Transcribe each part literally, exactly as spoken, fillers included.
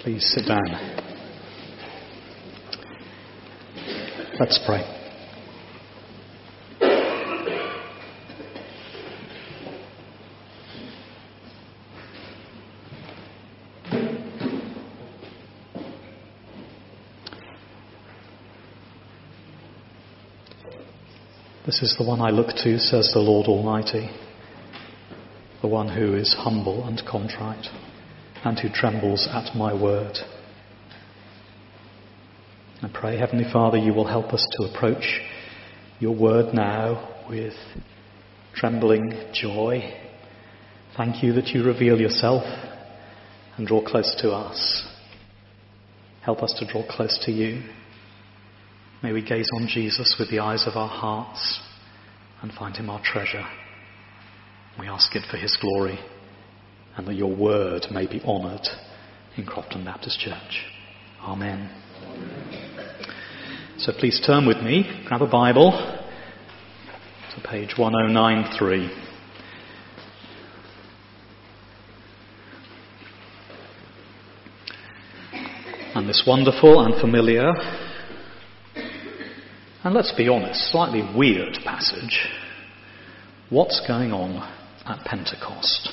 Please sit down. Let's pray. This is the one I look to, says the Lord Almighty, the one who is humble and contrite, and who trembles at my word. I pray, Heavenly Father, you will help us to approach your word now with trembling joy. Thank you that you reveal yourself and draw close to us. Help us to draw close to you. May we gaze on Jesus with the eyes of our hearts and find him our treasure. We ask it for his glory, and that your word may be honoured in Crofton Baptist Church. Amen. So please turn with me, grab a Bible to page one oh nine three. And this wonderful and familiar, and let's be honest, slightly weird passage. What's going on at Pentecost?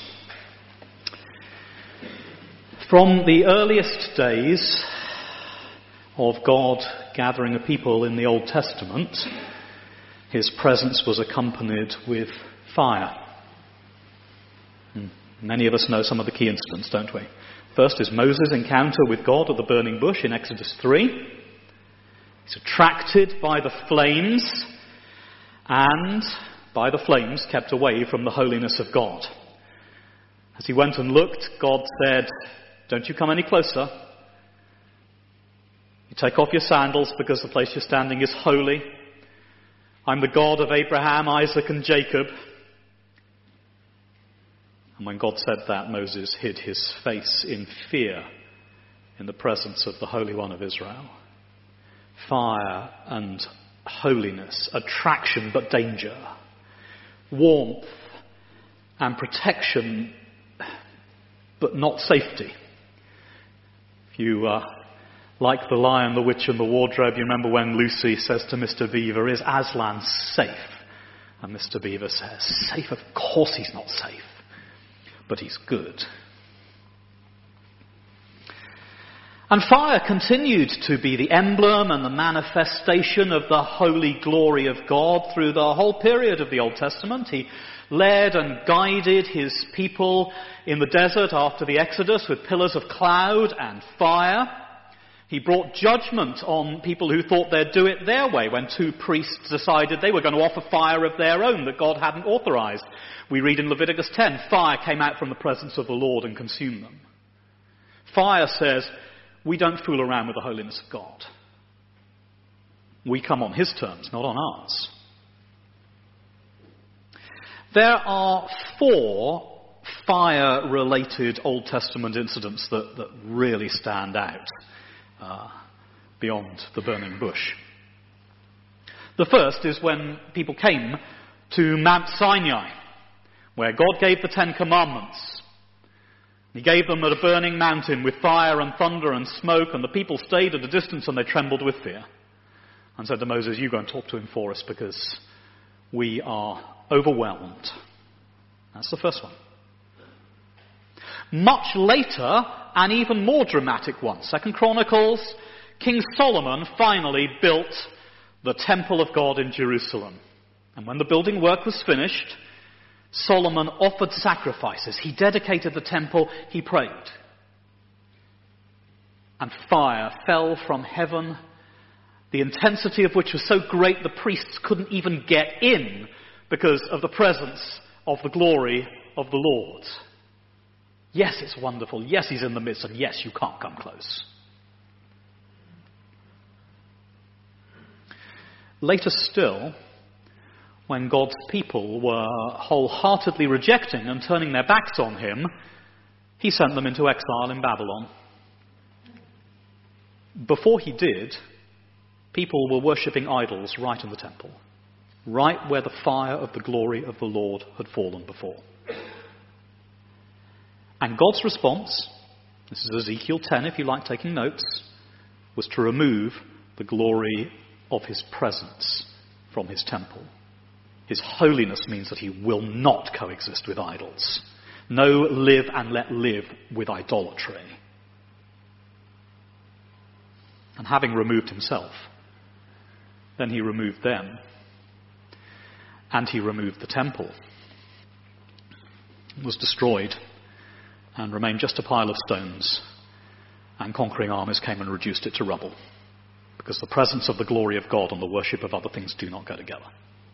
From the earliest days of God gathering a people in the Old Testament, his presence was accompanied with fire. And many of us know some of the key incidents, don't we? First is Moses' encounter with God at the burning bush in Exodus three. He's attracted by the flames and by the flames kept away from the holiness of God. As he went and looked, God said, "Don't you come any closer. You take off your sandals because the place you're standing is holy. I'm the God of Abraham, Isaac and Jacob." And when God said that, Moses hid his face in fear in the presence of the Holy One of Israel. Fire and holiness, attraction but danger, warmth and protection but not safety. If you uh, like The Lion, the Witch and the Wardrobe, you remember when Lucy says to Mister Beaver, "Is Aslan safe?" And Mister Beaver says, "Safe? Of course he's not safe, but he's good." And fire continued to be the emblem and the manifestation of the holy glory of God through the whole period of the Old Testament. He led and guided his people in the desert after the Exodus with pillars of cloud and fire. He brought judgment on people who thought they'd do it their way when two priests decided they were going to offer fire of their own that God hadn't authorized. We read in Leviticus ten, fire came out from the presence of the Lord and consumed them. Fire says, we don't fool around with the holiness of God. We come on his terms, not on ours. There are four fire-related Old Testament incidents that, that really stand out uh, beyond the burning bush. The first is when people came to Mount Sinai, where God gave the Ten Commandments. He gave them at a burning mountain with fire and thunder and smoke, and the people stayed at a distance and they trembled with fear. And said to Moses, "You go and talk to him for us because we are overwhelmed." That's the first one. Much later, an even more dramatic one. Second Chronicles, King Solomon finally built the temple of God in Jerusalem. And when the building work was finished, Solomon offered sacrifices. He dedicated the temple. He prayed. And fire fell from heaven, the intensity of which was so great the priests couldn't even get in because of the presence of the glory of the Lord. Yes, it's wonderful. Yes, he's in the midst. And yes, you can't come close. Later still, when God's people were wholeheartedly rejecting and turning their backs on him, he sent them into exile in Babylon. Before he did, people were worshipping idols right in the temple, right where the fire of the glory of the Lord had fallen before. And God's response this is Ezekiel ten if you like taking notes, was to remove the glory of his presence from his temple. His holiness means that he will not coexist with idols. No live and let live with idolatry. And having removed himself, then he removed them. And he removed the temple. It was destroyed and remained just a pile of stones. And conquering armies came and reduced it to rubble. Because the presence of the glory of God and the worship of other things do not go together.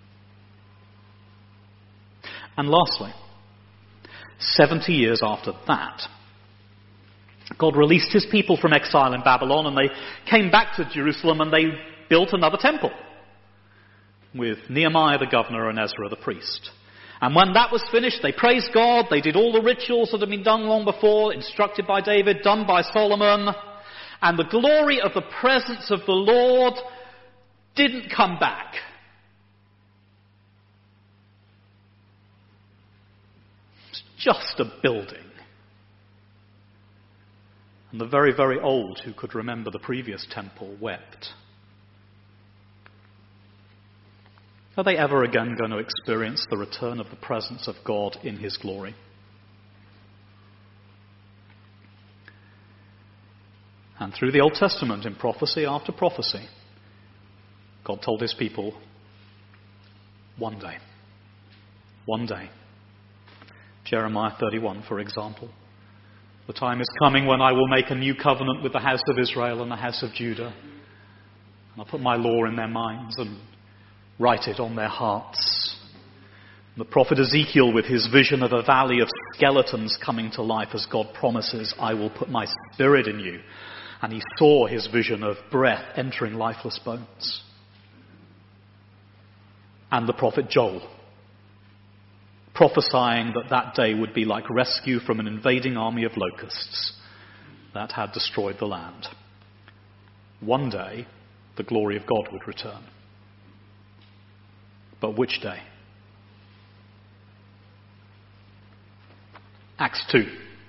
And lastly, seventy years after that, God released his people from exile in Babylon, and they came back to Jerusalem and they built another temple with Nehemiah the governor and Ezra the priest. And when that was finished, they praised God. They did all the rituals that had been done long before, instructed by David, done by Solomon. And the glory of the presence of the Lord didn't come back. It's just a building. And the very, very old who could remember the previous temple wept. Are they ever again going to experience the return of the presence of God in his glory? And through the Old Testament, in prophecy after prophecy, God told his people, one day, one day. Jeremiah thirty-one, for example. The time is coming when I will make a new covenant with the house of Israel and the house of Judah. And I'll put my law in their minds and write it on their hearts. The prophet Ezekiel, with his vision of a valley of skeletons coming to life, as God promises, I will put my spirit in you. And he saw his vision of breath entering lifeless bones. And the prophet Joel, prophesying that that day would be like rescue from an invading army of locusts that had destroyed the land. One day, the glory of God would return. But which day? Acts two.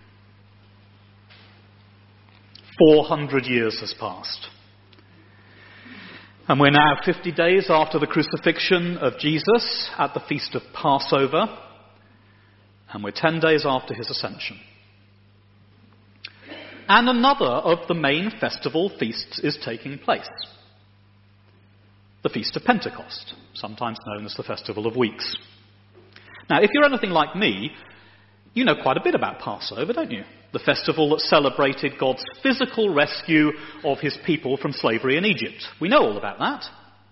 Four hundred years has passed. And we're now fifty days after the crucifixion of Jesus at the feast of Passover. And we're ten days after his ascension. And another of the main festival feasts is taking place. The Feast of Pentecost, sometimes known as the Festival of Weeks. Now, if you're anything like me, you know quite a bit about Passover, don't you? The festival that celebrated God's physical rescue of his people from slavery in Egypt. We know all about that.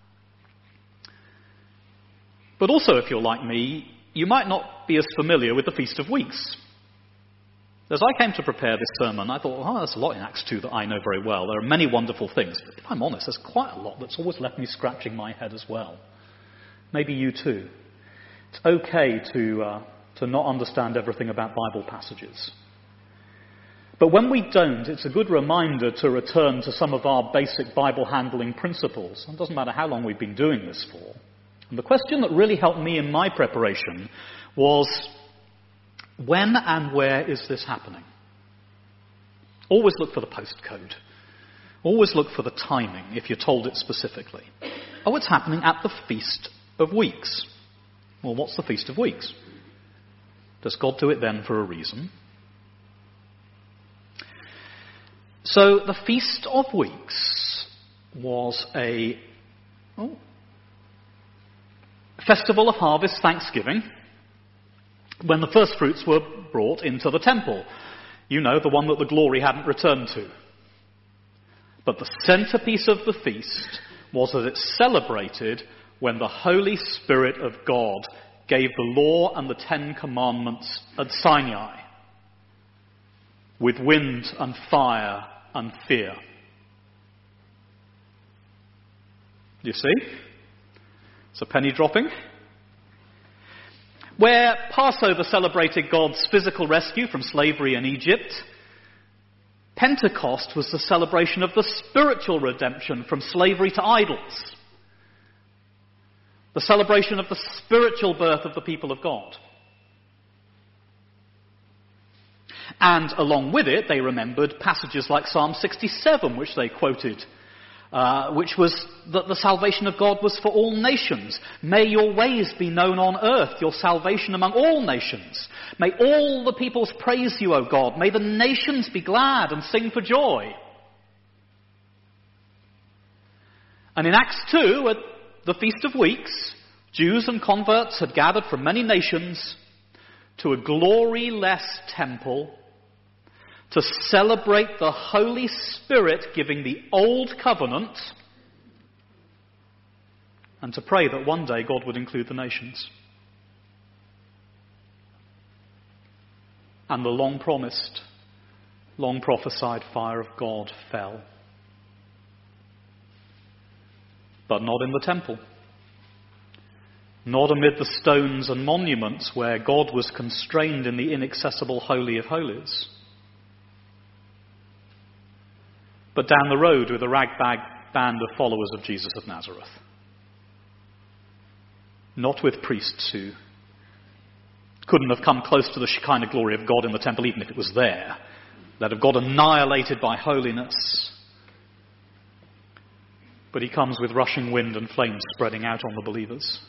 But also, if you're like me, you might not be as familiar with the Feast of Weeks. As I came to prepare this sermon, I thought, oh, there's a lot in Acts two that I know very well. There are many wonderful things. But if I'm honest, there's quite a lot that's always left me scratching my head as well. Maybe you too. It's okay to, uh, to not understand everything about Bible passages. But when we don't, it's a good reminder to return to some of our basic Bible handling principles. It doesn't matter how long we've been doing this for. And the question that really helped me in my preparation was, when and where is this happening? Always look for the postcode. Always look for the timing if you're told it specifically. Oh, it's happening at the Feast of Weeks. Well, what's the Feast of Weeks? Does God do it then for a reason? So the Feast of Weeks was a oh, festival of harvest thanksgiving, when the first fruits were brought into the temple. You know, the one that the glory hadn't returned to. But the centerpiece of the feast was that it celebrated when the Holy Spirit of God gave the law and the Ten Commandments at Sinai, with wind and fire and fear. You see? It's a penny dropping. Where Passover celebrated God's physical rescue from slavery in Egypt, Pentecost was the celebration of the spiritual redemption from slavery to idols. The celebration of the spiritual birth of the people of God. And along with it, they remembered passages like Psalm sixty-seven, which they quoted, uh, which was that the salvation of God was for all nations. May your ways be known on earth, your salvation among all nations. May all the peoples praise you, O God. May the nations be glad and sing for joy. And in Acts two, at the Feast of Weeks, Jews and converts had gathered from many nations to a glory-less temple to celebrate the Holy Spirit giving the old covenant and to pray that one day God would include the nations. And the long-promised, long-prophesied fire of God fell. But not in the temple. Not amid the stones and monuments where God was constrained in the inaccessible Holy of Holies. But down the road with a ragbag band of followers of Jesus of Nazareth. Not with priests who couldn't have come close to the Shekinah glory of God in the temple even if it was there. That of God annihilated by holiness. But he comes with rushing wind and flames spreading out on the believers.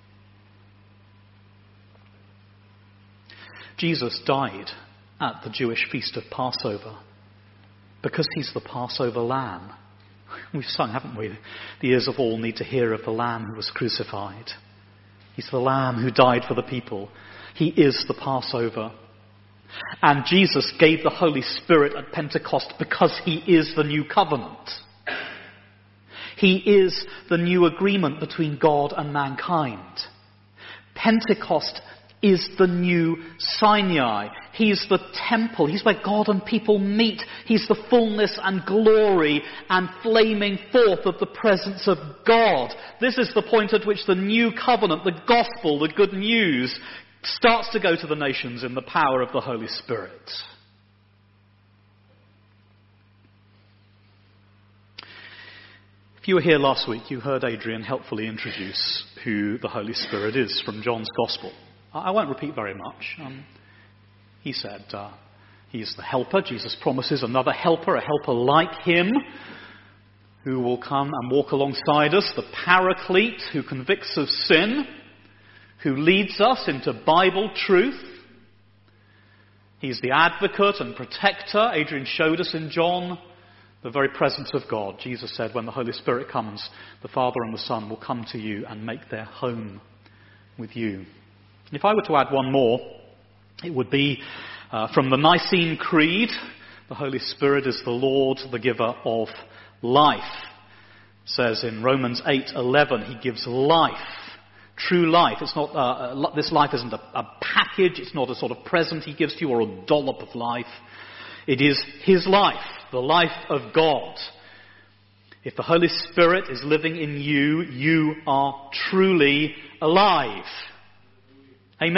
Jesus died at the Jewish feast of Passover because he's the Passover lamb. We've sung, haven't we? The ears of all need to hear of the lamb who was crucified. He's the lamb who died for the people. He is the Passover. And Jesus gave the Holy Spirit at Pentecost because he is the new covenant. He is the new agreement between God and mankind. Pentecost is the new Sinai. He's the temple. He's where God and people meet. He's the fullness and glory and flaming forth of the presence of God. This is the point at which the new covenant, the gospel, the good news, starts to go to the nations in the power of the Holy Spirit. If you were here last week, you heard Adrian helpfully introduce who the Holy Spirit is from John's Gospel. I won't repeat very much. Um, he said uh, he is the helper. Jesus promises another helper, a helper like him, who will come and walk alongside us, the paraclete who convicts of sin, who leads us into Bible truth. He's the advocate and protector. Adrian showed us in John the very presence of God. Jesus said, when the Holy Spirit comes, the Father and the Son will come to you and make their home with you. If I were to add one more, it would be uh, from the Nicene Creed, the Holy Spirit is the Lord, the giver of life. It says in Romans eight eleven, he gives life, true life. It's not uh, this life isn't a, a package, it's not a sort of present he gives to you or a dollop of life. It is his life, the life of God. If the Holy Spirit is living in you, you are truly alive. Amen.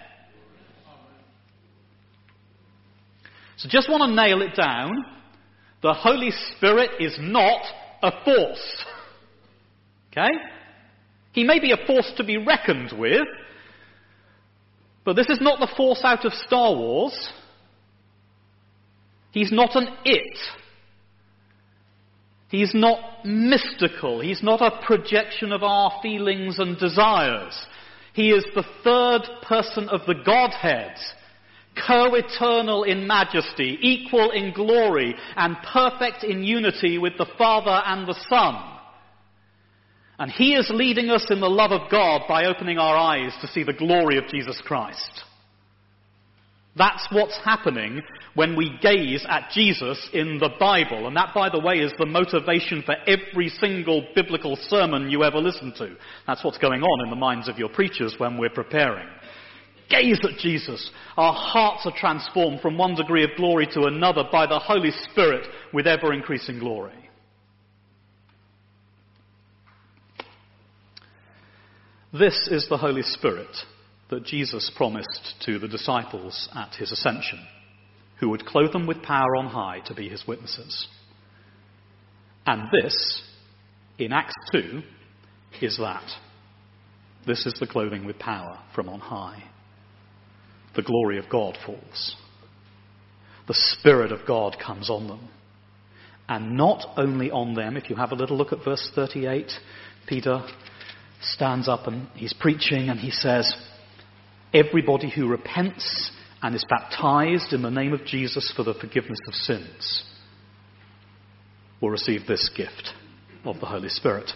So just want to nail it down. The Holy Spirit is not a force. Okay? He may be a force to be reckoned with, but this is not the force out of Star Wars. He's not an it. He's not mystical. He's not a projection of our feelings and desires. He is the third person of the Godhead, co-eternal in majesty, equal in glory, and perfect in unity with the Father and the Son. And he is leading us in the love of God by opening our eyes to see the glory of Jesus Christ. That's what's happening when we gaze at Jesus in the Bible. And that, by the way, is the motivation for every single biblical sermon you ever listen to. That's what's going on in the minds of your preachers when we're preparing. Gaze at Jesus. Our hearts are transformed from one degree of glory to another by the Holy Spirit with ever-increasing glory. This is the Holy Spirit that Jesus promised to the disciples at his ascension, who would clothe them with power on high to be his witnesses. And this, in Acts two, is that. This is the clothing with power from on high. The glory of God falls. the Spirit of God comes on them. And not only on them, if you have a little look at verse thirty-eight, Peter stands up and he's preaching and he says, everybody who repents and is baptized in the name of Jesus for the forgiveness of sins will receive this gift of the Holy Spirit.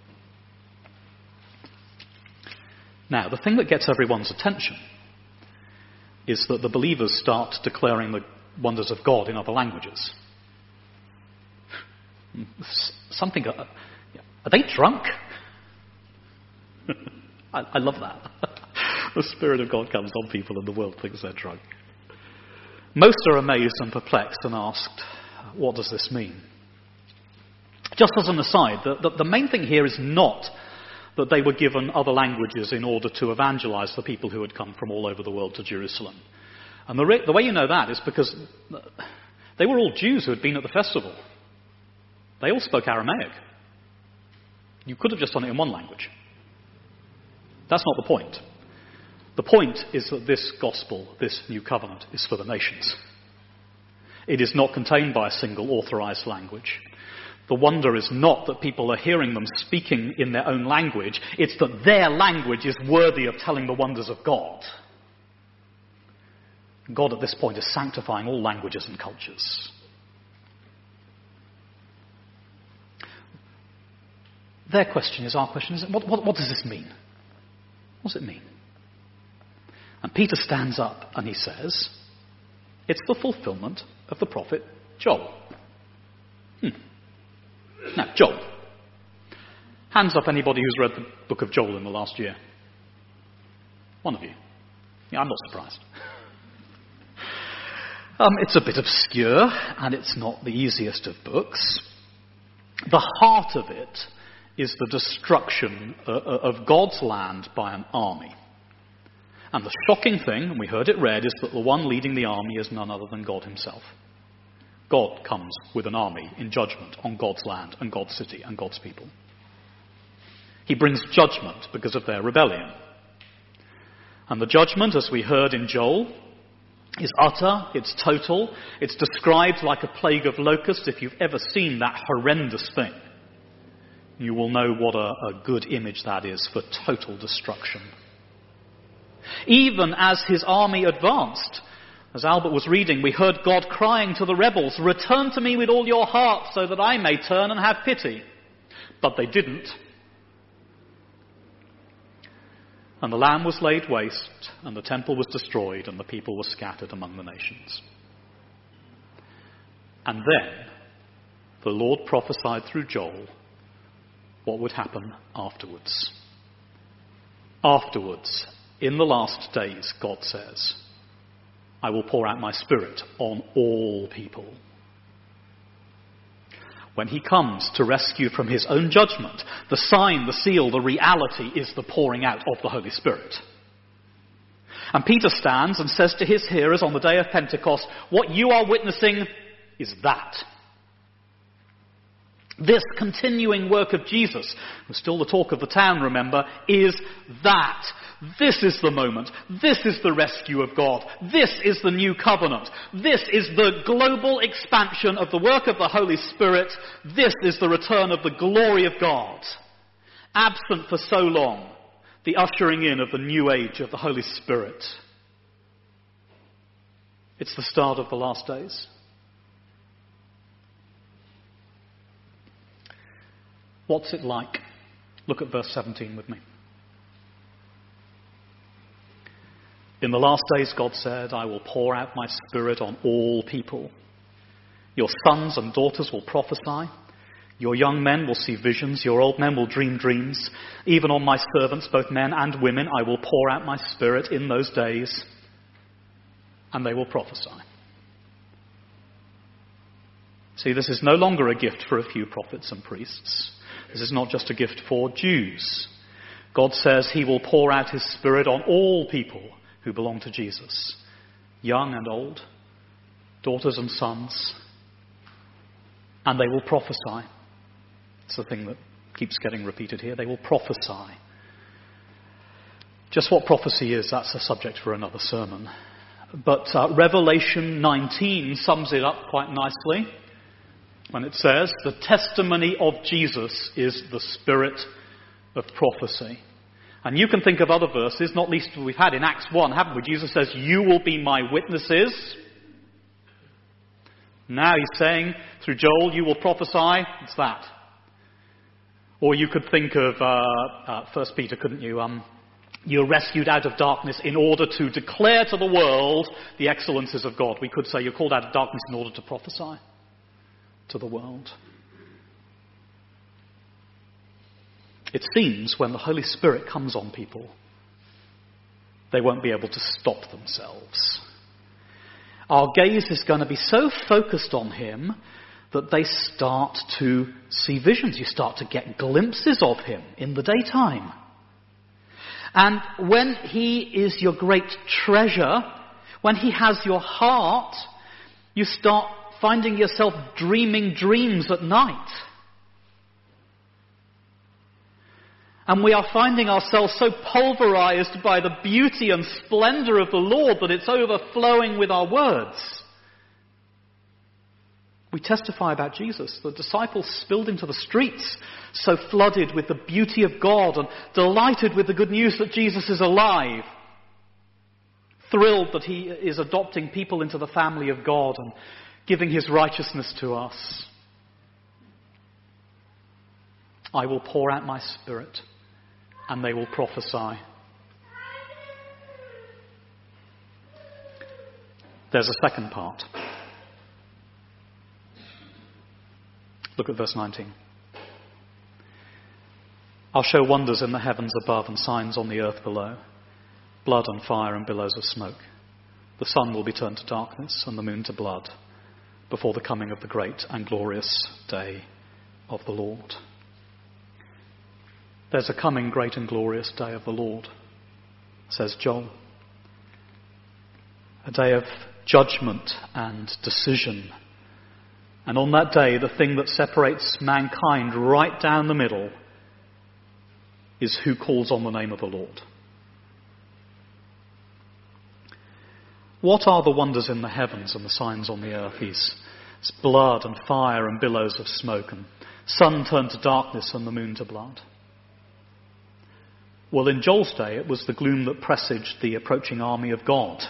Now, the thing that gets everyone's attention is that the believers start declaring the wonders of God in other languages. Something, are they drunk? I, I love that. The Spirit of God comes on people and the world thinks they're drunk. Most are amazed and perplexed and asked, what does this mean? Just as an aside, the, the, the main thing here is not that they were given other languages in order to evangelize the people who had come from all over the world to Jerusalem. And the, re- the way you know that is because they were all Jews who had been at the festival. They all spoke Aramaic. You could have just done it in one language. That's not the point. The point is that this gospel, this new covenant, is for the nations. It is not contained by a single authorized language. The wonder is not that people are hearing them speaking in their own language. It's that their language is worthy of telling the wonders of God. God at this point is sanctifying all languages and cultures. Their question is, our question is, what, what, what does this mean? What does it mean? And Peter stands up and he says, it's the fulfillment of the prophet Joel. Hmm. Now, Joel. Hands up anybody who's read the book of Joel in the last year. One of you. Yeah, I'm not surprised. um, it's a bit obscure and it's not the easiest of books. The heart of it is the destruction uh, of God's land by an army. And the shocking thing, and we heard it read, is that the one leading the army is none other than God himself. God comes with an army in judgment on God's land and God's city and God's people. He brings judgment because of their rebellion. And the judgment, as we heard in Joel, is utter, it's total, it's described like a plague of locusts. If you've ever seen that horrendous thing, you will know what a, a good image that is for total destruction. Even as his army advanced, as Albert was reading, we heard God crying to the rebels, return to me with all your heart so that I may turn and have pity. But they didn't. And the land was laid waste, and the temple was destroyed, and the people were scattered among the nations. And then the Lord prophesied through Joel what would happen afterwards. Afterwards, in the last days, God says, I will pour out my Spirit on all people. When he comes to rescue from his own judgment, the sign, the seal, the reality is the pouring out of the Holy Spirit. And Peter stands and says to his hearers on the day of Pentecost, what you are witnessing is that. This continuing work of Jesus, who's still the talk of the town, remember, is that. This is the moment. This is the rescue of God. This is the new covenant. This is the global expansion of the work of the Holy Spirit. This is the return of the glory of God. Absent for so long, the ushering in of the new age of the Holy Spirit. It's the start of the last days. What's it like? Look at verse seventeen with me. In the last days, God said, I will pour out my Spirit on all people. Your sons and daughters will prophesy. Your young men will see visions. Your old men will dream dreams. Even on my servants, both men and women, I will pour out my Spirit in those days, and they will prophesy. See, this is no longer a gift for a few prophets and priests. This is not just a gift for Jews. God says he will pour out his Spirit on all people who belong to Jesus, young and old, daughters and sons, and they will prophesy. It's the thing that keeps getting repeated here. They will prophesy. Just what prophecy is, that's a subject for another sermon. But uh, Revelation nineteen sums it up quite nicely when it says, the testimony of Jesus is the spirit of prophecy. And you can think of other verses, not least we've had in Acts one, haven't we? Jesus says, you will be my witnesses. Now he's saying, through Joel, you will prophesy. It's that. Or you could think of uh, uh, First Peter, couldn't you? Um, you're rescued out of darkness in order to declare to the world the excellences of God. We could say you're called out of darkness in order to prophesy to the world. It seems when the Holy Spirit comes on people, they won't be able to stop themselves. Our gaze is going to be so focused on him that they start to see visions. You start to get glimpses of him in the daytime. And when he is your great treasure, when he has your heart, you start finding yourself dreaming dreams at night. And we are finding ourselves so pulverized by the beauty and splendor of the Lord that it's overflowing with our words. We testify about Jesus. The disciples spilled into the streets, so flooded with the beauty of God and delighted with the good news that Jesus is alive. Thrilled that he is adopting people into the family of God and giving his righteousness to us. I will pour out my spirit and they will prophesy. There's a second part. Look at verse nineteen. I'll show wonders in the heavens above and signs on the earth below, blood and fire and billows of smoke. The sun will be turned to darkness and the moon to blood before the coming of the great and glorious day of the Lord. There's a coming great and glorious day of the Lord, says Joel. A day of judgment and decision. And on that day, the thing that separates mankind right down the middle is who calls on the name of the Lord. What are the wonders in the heavens and the signs on the earth? It's blood and fire and billows of smoke, and sun turned to darkness and the moon to blood. Well, in Joel's day, it was the gloom that presaged the approaching army of God.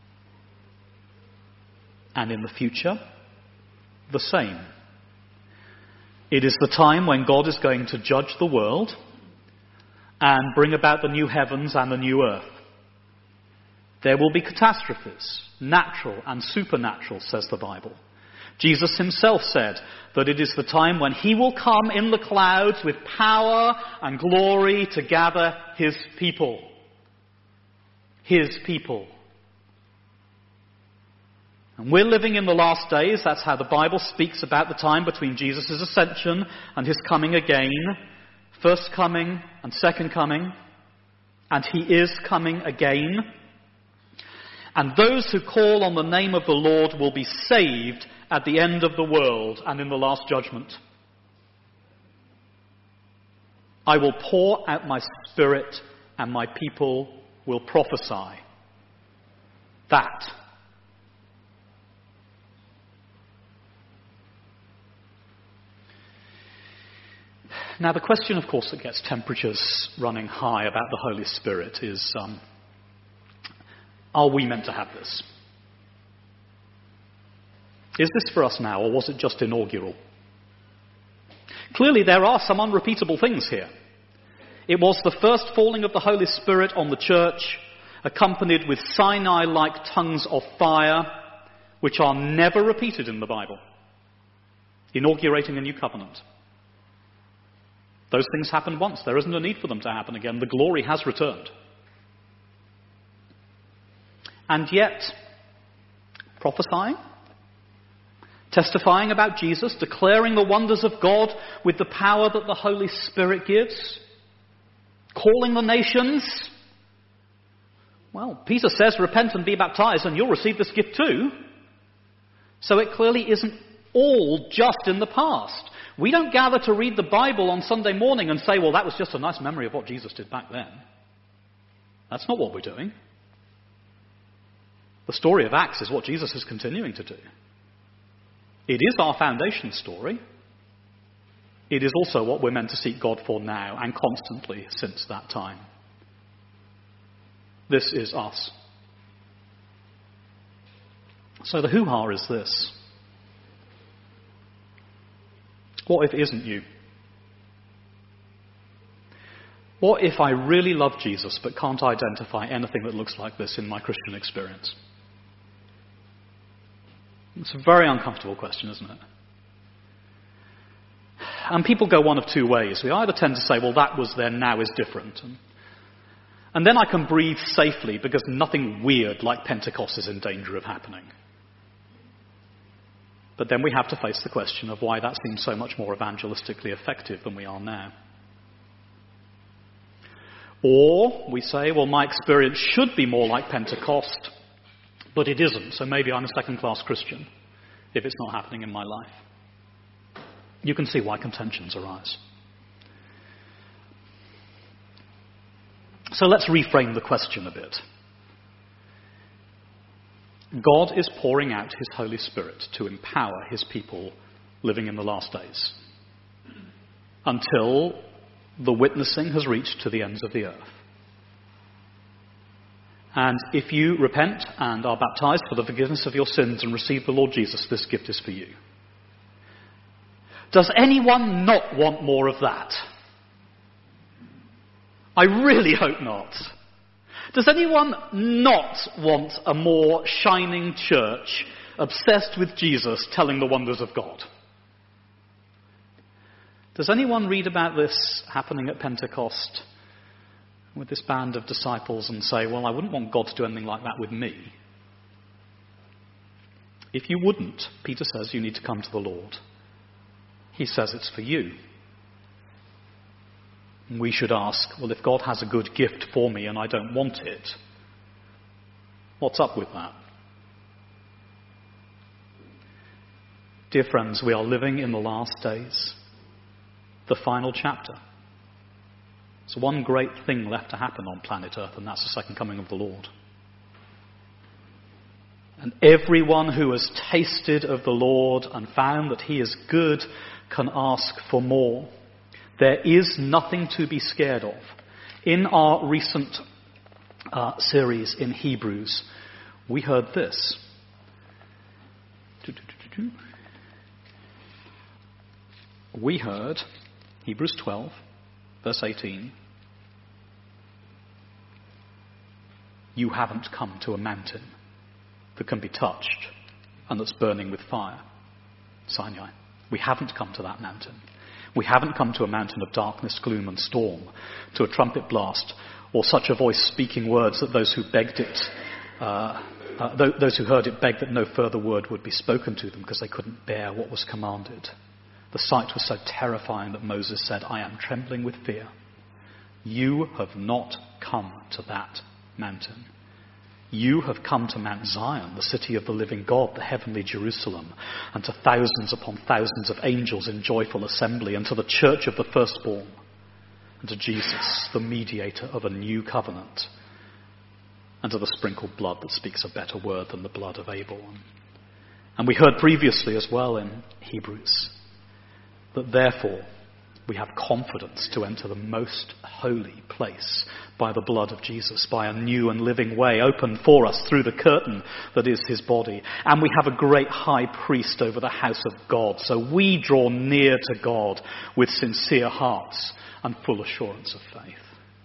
And in the future, the same. It is the time when God is going to judge the world and bring about the new heavens and the new earth. There will be catastrophes, natural and supernatural, says the Bible. Jesus himself said that it is the time when he will come in the clouds with power and glory to gather his people. His people. And we're living in the last days. That's how the Bible speaks about the time between Jesus' ascension and his coming again. First coming and second coming. And he is coming again. And those who call on the name of the Lord will be saved at the end of the world and in the last judgment. I will pour out my spirit and my people will prophesy. That. Now the question, of course, that gets temperatures running high about the Holy Spirit is, um, are we meant to have this? Is this for us now, or was it just inaugural? Clearly there are some unrepeatable things here. It was the first falling of the Holy Spirit on the church, accompanied with Sinai-like tongues of fire, which are never repeated in the Bible, inaugurating a new covenant. Those things happened once. There isn't a need for them to happen again. The glory has returned. And yet, prophesying, testifying about Jesus, declaring the wonders of God with the power that the Holy Spirit gives, calling the nations. Well, Peter says, repent and be baptized and you'll receive this gift too. So it clearly isn't all just in the past. We don't gather to read the Bible on Sunday morning and say, well, that was just a nice memory of what Jesus did back then. That's not what we're doing. The The story of Acts is what Jesus is continuing to do. It is our foundation story. It is also what we're meant to seek God for now and constantly since that time. This is us. So the hoo-ha is this. What if it isn't you? What if I really love Jesus but can't identify anything that looks like this in my Christian experience? It's a very uncomfortable question, isn't it? And people go one of two ways. We either tend to say, well, that was then, now is different. And, and then I can breathe safely because nothing weird like Pentecost is in danger of happening. But then we have to face the question of why that seems so much more evangelistically effective than we are now. Or we say, well, my experience should be more like Pentecost, but it isn't, so maybe I'm a second-class Christian if it's not happening in my life. You can see why contentions arise. So let's reframe the question a bit. God is pouring out his Holy Spirit to empower his people living in the last days until the witnessing has reached to the ends of the earth. And if you repent and are baptized for the forgiveness of your sins and receive the Lord Jesus, this gift is for you. Does anyone not want more of that? I really hope not. Does anyone not want a more shining church obsessed with Jesus telling the wonders of God? Does anyone read about this happening at Pentecost with this band of disciples and say, well, I wouldn't want God to do anything like that with me? If you wouldn't, Peter says you need to come to the Lord. He says it's for you. And we should ask, well, if God has a good gift for me and I don't want it, what's up with that? Dear friends, we are living in the last days, the final chapter. There's one great thing left to happen on planet Earth, and that's the second coming of the Lord. And everyone who has tasted of the Lord and found that he is good can ask for more. There is nothing to be scared of. In our recent uh, series in Hebrews, we heard this. We heard Hebrews twelve, verse eighteen. You haven't come to a mountain that can be touched and that's burning with fire. Sinai. We haven't come to that mountain. We haven't come to a mountain of darkness, gloom and storm, to a trumpet blast, or such a voice speaking words that those who begged it, uh, uh, th- those who heard it begged that no further word would be spoken to them because they couldn't bear what was commanded. The sight was so terrifying that Moses said, I am trembling with fear. You have not come to that mountain. You have come to Mount Zion, the city of the living God, the heavenly Jerusalem, and to thousands upon thousands of angels in joyful assembly, and to the church of the firstborn, and to Jesus, the mediator of a new covenant, and to the sprinkled blood that speaks a better word than the blood of Abel. And we heard previously as well in Hebrews that therefore we have confidence to enter the most holy place by the blood of Jesus, by a new and living way opened for us through the curtain that is his body. And we have a great high priest over the house of God. So we draw near to God with sincere hearts and full assurance of faith.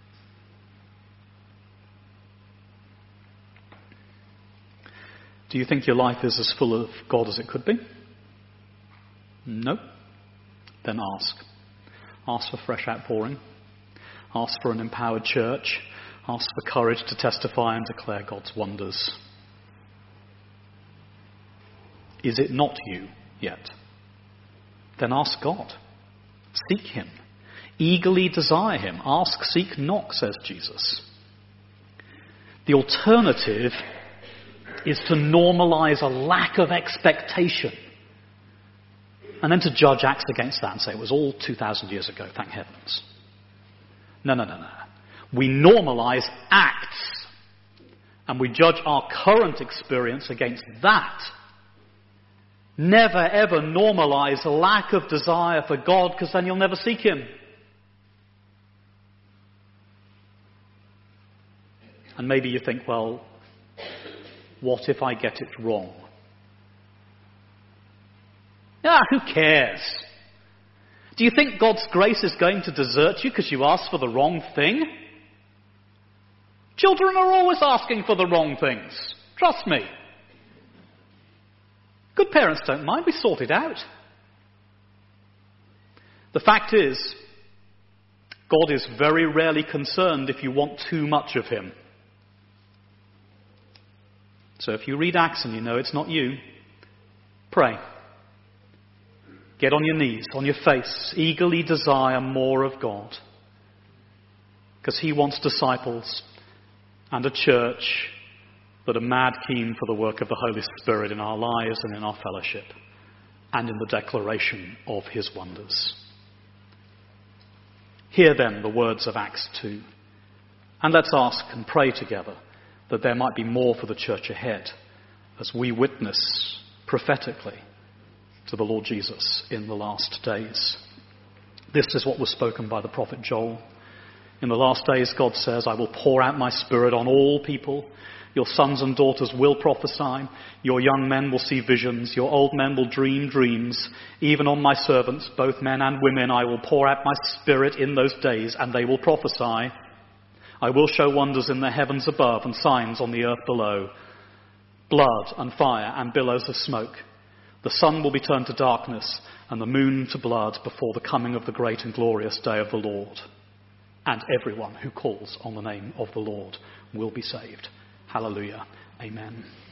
Do you think your life is as full of God as it could be? No? Then ask. Ask for fresh outpouring. Ask for an empowered church. Ask for courage to testify and declare God's wonders. Is it not you yet? Then ask God. Seek him. Eagerly desire him. Ask, seek, knock, says Jesus. The alternative is to normalize a lack of expectation. And then to judge Acts against that and say it was all two thousand years ago, thank heavens. No, no, no, no. We normalize Acts and we judge our current experience against that, never ever normalize a lack of desire for God, because then you'll never seek Him. And maybe you think, well, what if I get it wrong? Ah, who cares? Do you think God's grace is going to desert you because you asked for the wrong thing? Children are always asking for the wrong things. Trust me. Good parents don't mind. We sort it out. The fact is, God is very rarely concerned if you want too much of Him. So if you read Acts and you know it's not you, pray. Get on your knees, on your face, eagerly desire more of God. Because He wants disciples and a church that are mad keen for the work of the Holy Spirit in our lives and in our fellowship and in the declaration of His wonders. Hear then the words of Acts two, and let's ask and pray together that there might be more for the church ahead as we witness prophetically to the Lord Jesus in the last days. This is what was spoken by the prophet Joel. In the last days, God says, I will pour out my Spirit on all people. Your sons and daughters will prophesy. Your young men will see visions. Your old men will dream dreams. Even on my servants, both men and women, I will pour out my Spirit in those days, and they will prophesy. I will show wonders in the heavens above and signs on the earth below, blood and fire and billows of smoke. The sun will be turned to darkness and the moon to blood before the coming of the great and glorious day of the Lord. And everyone who calls on the name of the Lord will be saved. Hallelujah. Amen.